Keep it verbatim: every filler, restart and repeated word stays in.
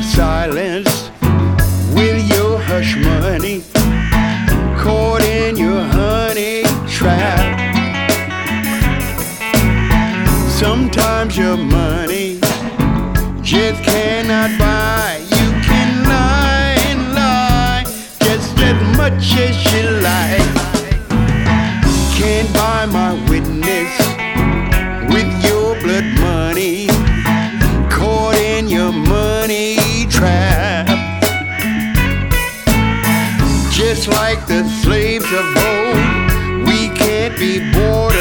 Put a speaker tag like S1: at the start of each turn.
S1: silence with your hush money, caught in your honey trap. Sometimes your money just cannot buy. You can lie and lie just as much as you like. Can't buy my witness with your blood money, caught in your money trap. Just like the slaves of old, we can't be bought